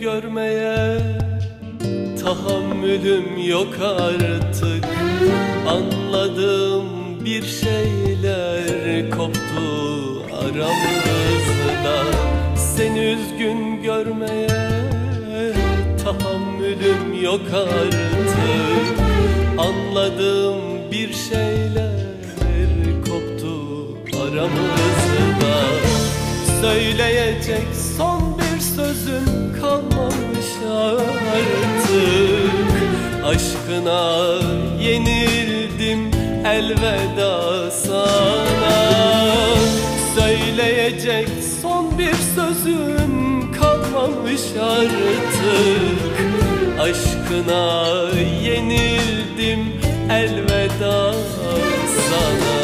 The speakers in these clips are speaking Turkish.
görmeye tahammülüm yok artık. Anladım, bir şeyler koptu aramızda. Seni üzgün görmeye tahammülüm yok artık. Anladım, bir şeyler koptu aramızda. Söyleyecek son bir sözüm kalmamış artık. Aşkına yenildim, elveda sana. Söyleyecek son bir sözüm kalmamış artık. Aşkına yenildim, elveda sana.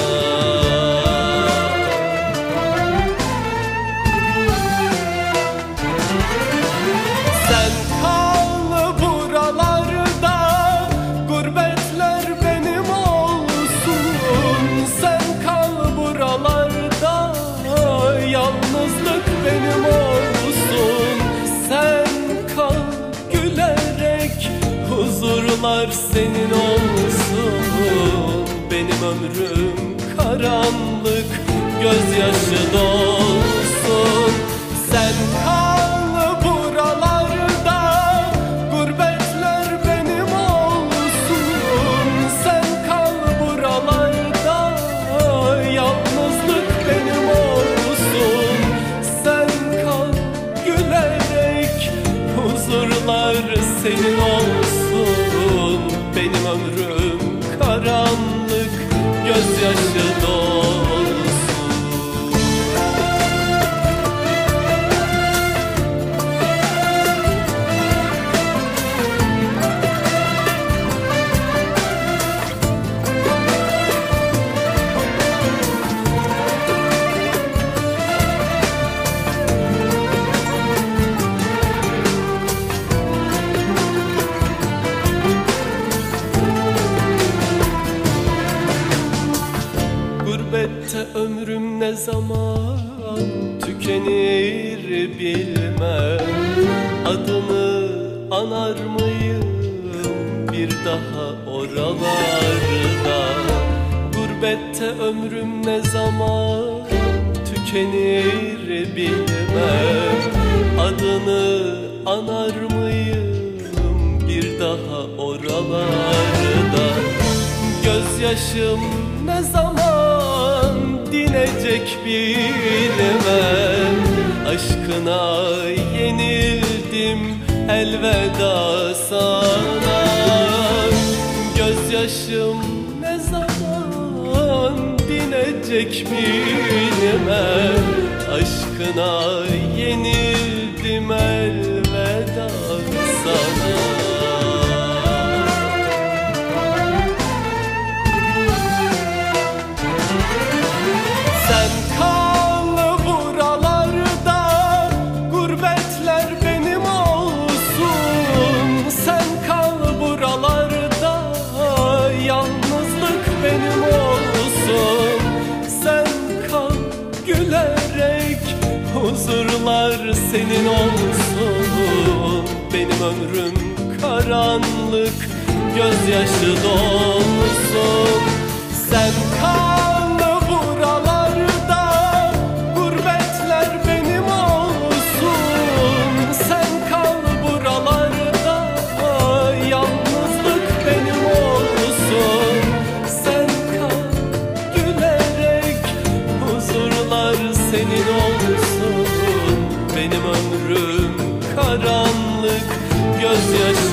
Sen kal buralarda, gurbetler benim olsun. Sen kal buralarda, yalnızlık benim olsun. Sen kal gülerek, huzurlar senin olsun. Benim ömrüm karanlık, gözyaşı dolsun. Sen kal buralarda, gurbetler benim olsun. Sen kal buralarda, yalnızlık benim olsun. Sen kal gülerek, huzurlar senin olsun. Benim ömrüm karanlık, gözyaşı dolsun. Gurbette ömrüm ne zaman tükenir bilmem. Adını anar mıyım bir daha oralarda? Gurbette ömrüm ne zaman tükenir bilmem. Adını anar mıyım bir daha oralarda? Gözyaşım ne zaman dinecek bilmem. Aşkına yenildim, elveda sana. Gözyaşım ne zaman dinecek bilmem. Aşkına yenildim, elveda sana. Sen kal buralarda, gurbetler benim olsun. Sen kal buralarda, yalnızlık benim olsun. Sen kal gülerek, huzurlar senin olsun. Benim ömrüm karanlık, gözyaşı dolsun. Sen kal buralarda, gurbetler benim olsun. Sen kal buralarda, yalnızlık benim olsun. Sen kal gülerek, huzurlar senin olsun. Benim ömrüm karanlık, gözyaşı